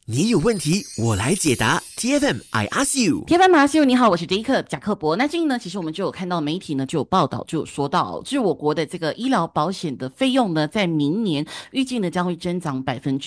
你有问题，我来解答。TFM I ask you。 铁板马修，你好，我是杰克贾克伯。那最近呢，其实我们就有看到媒体呢就有报道，就有说到，就是我国的这个医疗保险的费用呢，在明年预计呢将会增长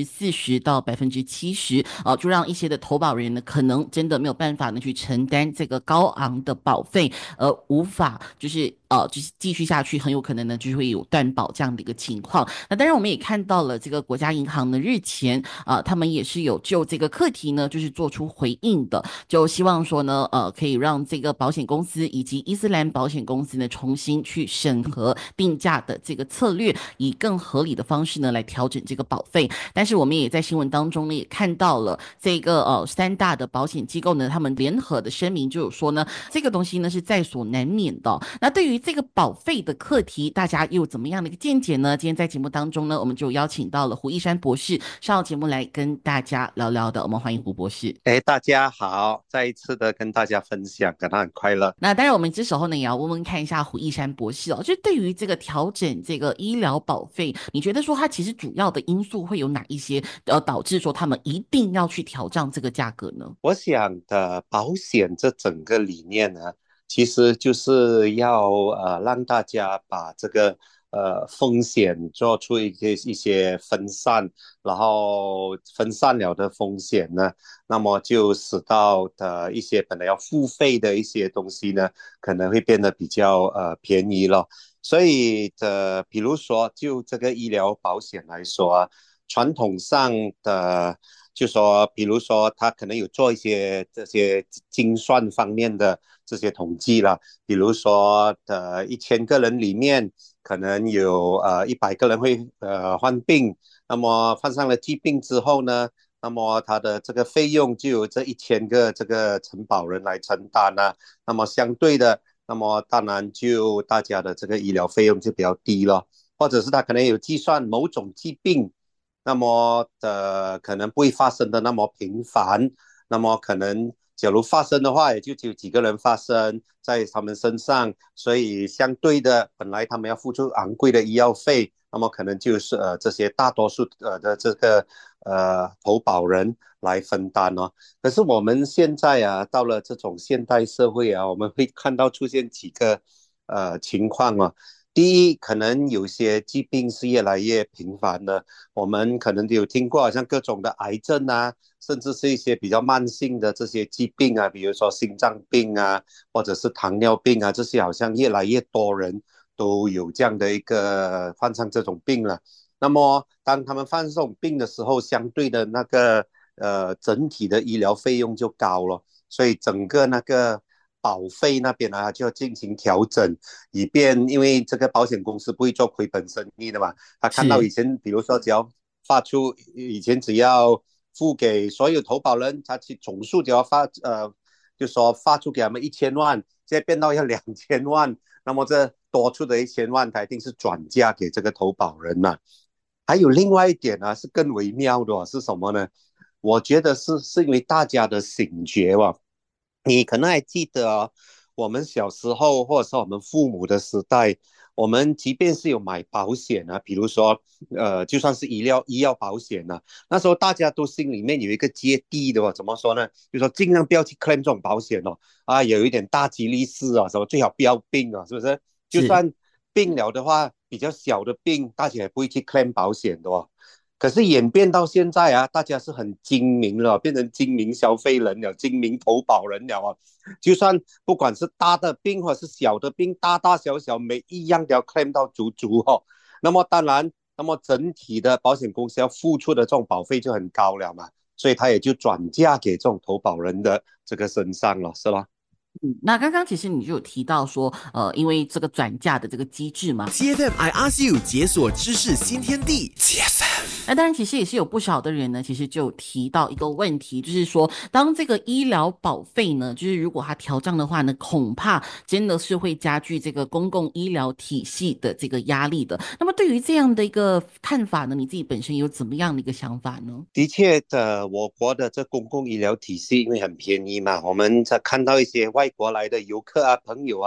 40%到70%，就让一些的投保人呢可能真的没有办法呢去承担这个高昂的保费，无法就是继续下去，很有可能呢就会有断保这样的一个情况。那当然，我们也看到了这个国家银行呢日前他们也是有就这个课题呢，就是做出回应的。就希望说呢，可以让这个保险公司以及伊斯兰保险公司呢重新去审核定价的这个策略，以更合理的方式呢来调整这个保费。但是我们也在新闻当中呢也看到了这个三大的保险机构呢，他们联合的声明就有说呢，这个东西呢是在所难免的。那对于这个保费的课题，大家又怎么样的一个见解呢？今天在节目当中呢，我们就邀请到了胡一山博士上节目来跟大家聊聊的。我们欢迎胡博士。 大家好，再一次的跟大家分享，感到很快乐。 那当然，我们这时候呢也要问问看一下胡一山博士哦，就对于这个调整这个医疗保费，你觉得说它其实主要的因素会有哪一些，导致说他们一定要去调涨这个价格呢？ 我想的保险这整个理念呢，其实就是要让大家把这个风险做出一些分散，然后分散了的风险呢，那么就使到的一些本来要付费的一些东西呢，可能会变得比较便宜了。所以比如说就这个医疗保险来说啊，传统上的就说，比如说他可能有做一些这些精算方面的这些统计了，比如说1000个人里面可能有100个人会患病，那么患上了疾病之后呢，那么他的这个费用就由这1000个这个承保人来承担啊，那么相对的，那么当然就大家的这个医疗费用就比较低了，或者是他可能有计算某种疾病。那么可能不会发生的那么频繁，那么可能假如发生的话，也就只有几个人发生在他们身上，所以相对的，本来他们要付出昂贵的医药费，那么可能就是这些大多数的这个投保人来分担哦。可是我们现在啊，到了这种现代社会啊，我们会看到出现几个情况哦。第一，可能有些疾病是越来越频繁的，我们可能有听过，好像各种的癌症啊，甚至是一些比较慢性的这些疾病啊，比如说心脏病啊，或者是糖尿病啊，这些好像越来越多人都有这样的一个患上这种病了。那么，当他们患这种病的时候，相对的那个整体的医疗费用就高了，所以整个那个保费那边就要进行调整，以便因为这个保险公司不会做亏本生意的嘛，他看到是。 以前，比如说只要发出以前只要付给所有投保人，他去总数只要就说发出给他们1000万，现在变到要2000万，那么这多出的1000万，他一定是转嫁给这个投保人嘛。还有另外一点呢，是更微妙的是什么呢？我觉得是因为大家的醒觉吧。你可能还记得哦，我们小时候或者是我们父母的时代，我们即便是有买保险啊，比如说就算是医药保险呢、那时候大家都心里面有一个芥蒂的哦，怎么说呢？就说尽量不要去 claim 这种保险哦，有一点大吉利是啊，什么最好不要病啊，是不是？就是。 算病了的话，比较小的病，大家也不会去 claim 保险的哦。可是演变到现在啊，大家是很精明了，变成精明消费人了，精明投保人了啊。就算不管是大的病或是小的病，大大小小每一样都要 claim 到足足哦。那么当然，那么整体的保险公司要付出的这种保费就很高了嘛，所以他也就转嫁给这种投保人的这个身上了，是吧？ 那刚刚其实你就有提到说，因为这个转嫁的这个机制嘛， TFM I ask you，解锁知识新天地。TFM。 那当然，其实也是有不少的人呢，其实就提到一个问题，就是说，当这个医疗保费呢，就是如果它调涨的话呢，恐怕真的是会加剧这个公共医疗体系的这个压力的。那么，对于这样的一个看法呢，你自己本身有怎么样的一个想法呢？ 的确的，我国的这公共医疗体系因为很便宜嘛，我们在看到一些外国来的游客啊、朋友啊，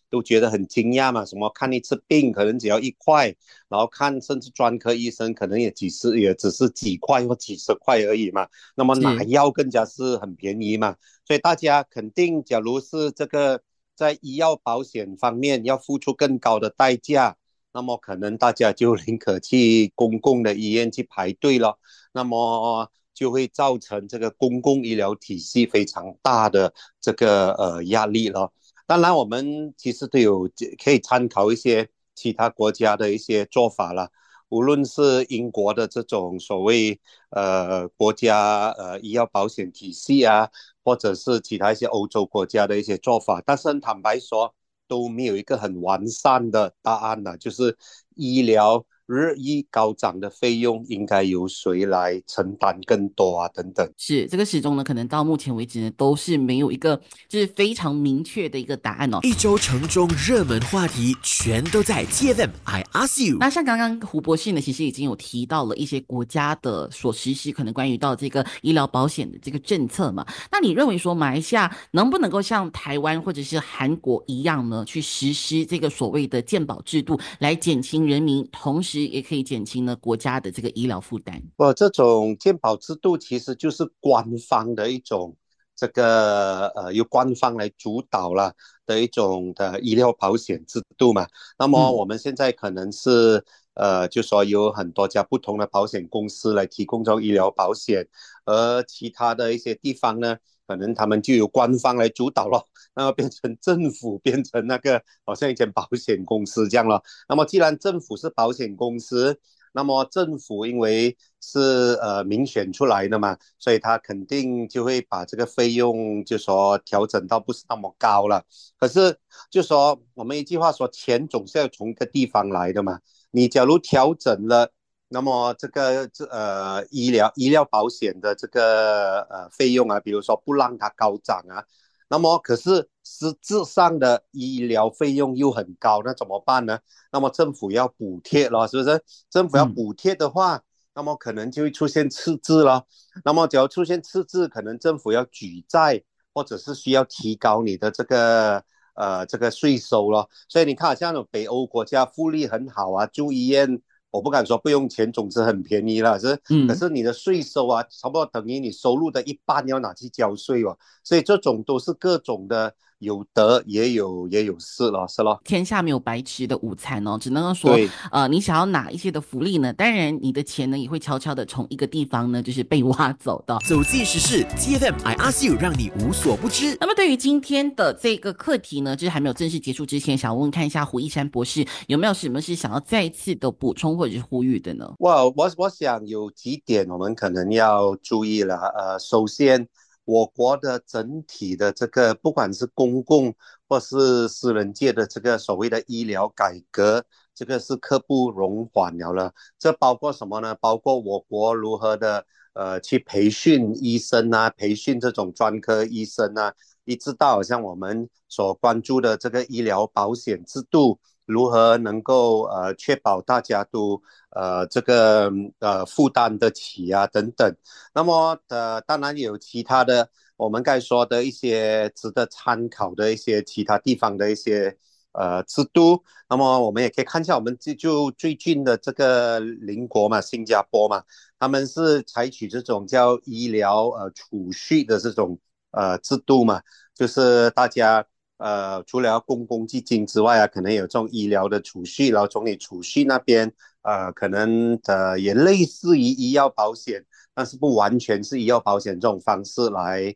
都觉得很惊讶嘛，什么看一次病可能只要1块，然后看甚至专科医生可能也只是几块或几十块而已嘛，那么拿是。 药更加是很便宜嘛，所以大家肯定，假如是这个在医药保险方面要付出更高的代价，那么可能大家就宁可去公共的医院去排队了，那么就会造成这个公共医疗体系非常大的这个压力了。当然，我们其实都有可以参考一些其他国家的一些做法了。无论是英国的这种所谓国家医药保险体系啊，或者是其他一些欧洲国家的一些做法，但是很坦白说，都没有一个很完善的答案呢，就是医疗日益高涨的费用应该由谁来承担更多啊等等。 是这个始终呢，可能到目前为止呢，都是没有一个就是非常明确的一个答案哦。 一周城中热门话题全都在 TFM I Ask You。 那像刚刚胡博士呢，其实已经有提到了一些国家的所实施可能关于到这个医疗保险的这个政策嘛。那你认为说马来西亚能不能够像台湾或者是韩国一样呢，去实施这个所谓的健保制度，来减轻人民，同时也可以减轻呢国家的这个医疗负担？ 这种健保制度其实就是官方的一种这个由官方来主导了的一种的医疗保险制度嘛。那么嗯我们现在可能是就说有很多家不同的保险公司来提供这种医疗保险，而其他的一些地方呢，可能他们就由官方来主导了，那么变成政府变成那个好像一间保险公司这样了。那么既然政府是保险公司，那么政府因为是民选出来的嘛，所以他肯定就会把这个费用就说调整到不是那么高了。可是就说我们一句话说，钱总是要从一个地方来的嘛。你假如调整了，那么这个医疗保险的这个费用啊，比如说不让它高涨啊，那么可是实质上的医疗费用又很高，那怎么办呢？那么政府要补贴了，是不是？政府要嗯。 补贴的话，那么可能就会出现赤字了。那么只要出现赤字，可能政府要举债，或者是需要提高你的这个税收了。所以你看，像那种北欧国家福利很好啊，住医院我不敢说不用钱，总之很便宜了，可嗯。 是你的税收啊，差不多等于你收入的一半要拿去交税哦。所以这种都是各种的有得也有失了，是咯。 天下没有白吃的午餐哦，只能够说， 对， 你想要哪一些的福利呢？当然，你的钱呢也会悄悄的从一个地方呢，就是被挖走的。 走进时事 TFM I Ask You，让你无所不知。 那么，对于今天的这个课题呢，就是还没有正式结束之前，想问问看一下胡一山博士有没有什么是想要再次的补充或者是呼吁的呢？ 我想有几点我们可能要注意了。首先，我国的整体的这个不管是公共或是私人界的这个所谓的医疗改革，这个是刻不容缓了。这包括什么呢？包括我国如何的去培训医生啊，培训这种专科医生啊，一直到好像我们所关注的这个医疗保险制度。如何能够确保大家都这个负担得起啊等等。那么当然也有其他的我们该说的一些值得参考的一些其他地方的一些制度。那么我们也可以看一下我们就最近的这个邻国嘛，新加坡嘛，他们是采取这种叫医疗储蓄的这种制度嘛，就是大家除了公共基金之外啊，可能有这种医疗的储蓄，然后从你储蓄那边，可能也类似于医药保险，但是不完全是医药保险这种方式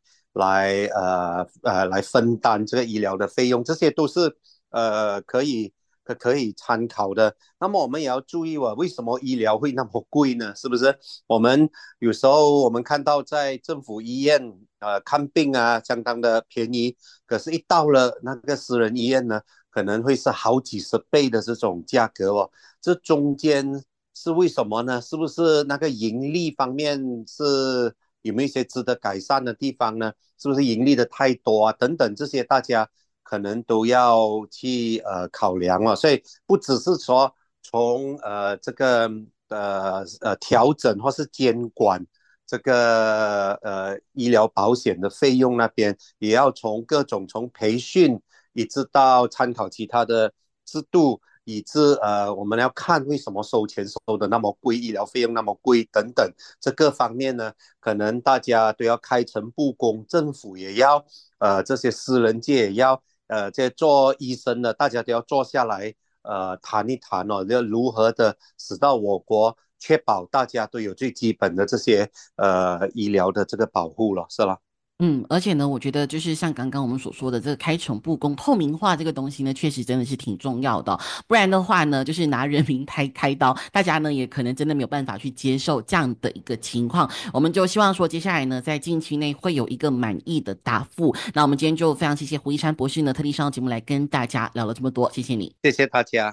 来分担这个医疗的费用，这些都是可以参考的。那么我们也要注意为什么医疗会那么贵呢？是不是？我们有时候我们看到在政府医院看病啊，相当的便宜，可是，一到了那个私人医院呢，可能会是好几十倍的这种价格哦。这中间是为什么呢？是不是那个盈利方面有没有一些值得改善的地方呢？是不是盈利的太多啊？等等，这些大家可能都要去考量了。所以不只是说从这个调整或是监管这个医疗保险的费用那边，也要从各种从培训以致到参考其他的制度，以致我们要看为什么收钱收的那么贵，医疗费用那么贵等等，这个方面呢，可能大家都要开诚布公，政府也要，这些私人界也要，这做医生的大家都要坐下来，谈一谈哦，要如何的使到我国确保大家都有最基本的这些医疗的这个保护了，是吧？ 而且呢，我觉得就是像刚刚我们所说的这个开诚布公、透明化这个东西呢，确实真的是挺重要的哦。不然的话呢，就是拿人民开刀，大家呢也可能真的没有办法去接受这样的一个情况。我们就希望说，接下来呢，在近期内会有一个满意的答复。那我们今天就非常谢谢胡一山博士呢，特地上节目来跟大家聊了这么多，谢谢你。 谢谢大家。